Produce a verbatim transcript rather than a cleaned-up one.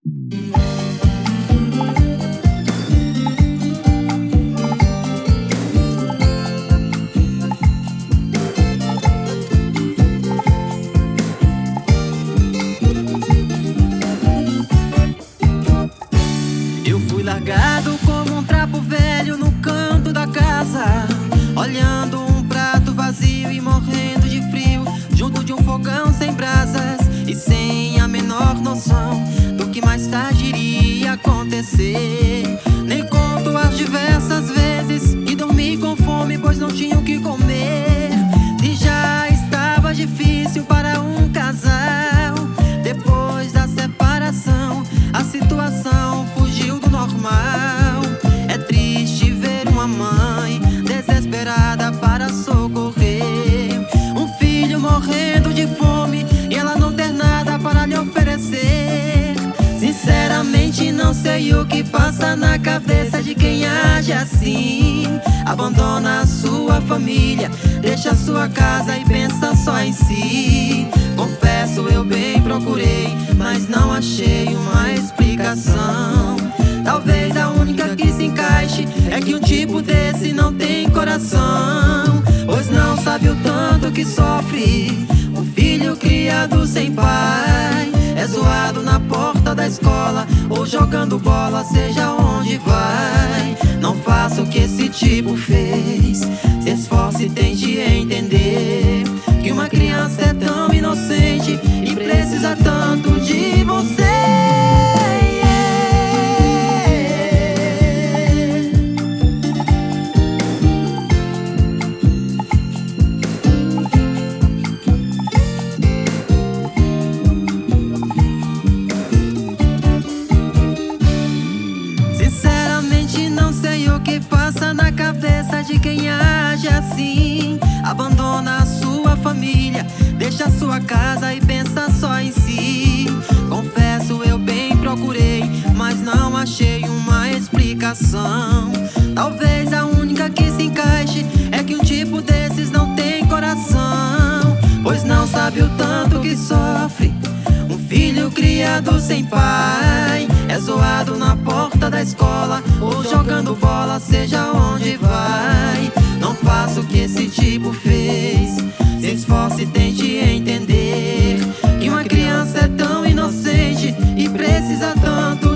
Eu fui largado como um trapo velho no canto da casa, olhando um prato vazio e morrendo de frio, junto de um fogão sem brasas e sem a menor noção do que mais tarde iria acontecer. Nem conto as diversas vezes que dormi com fome, pois não tinha o que comer. Se já estava difícil para um casal, depois da separação a situação fugiu do normal. É triste ver uma mãe desesperada para socorrer um filho morrendo de fome e ela não ter nada para lhe oferecer. Sinceramente não sei o que passa na cabeça de quem age assim. Abandona a sua família, deixa a sua casa e pensa só em si. Confesso, eu bem procurei, mas não achei uma explicação. Talvez a única que se encaixe é que um tipo desse não tem coração, pois não sabe o tanto que sofre um filho criado sem pai. É zoado na porta da escola ou jogando bola, seja onde vai. Não faça o que esse tipo fez, se esforce e tente entender que uma criança é tão inocente e precisa tanto de você. Sinceramente não sei o que passa na cabeça de quem age assim. Abandona a sua família, deixa a sua casa e pensa só em si. Confesso, eu bem procurei, mas não achei uma explicação. Talvez a única que se encaixe é que um tipo desses não tem coração, pois não sabe o tanto que sofre um filho criado sem pai. É zoado na porta da escola ou jogando bola, seja onde vai. Não faça o que esse tipo fez, se esforce e tente entender que uma criança é tão inocente e precisa tanto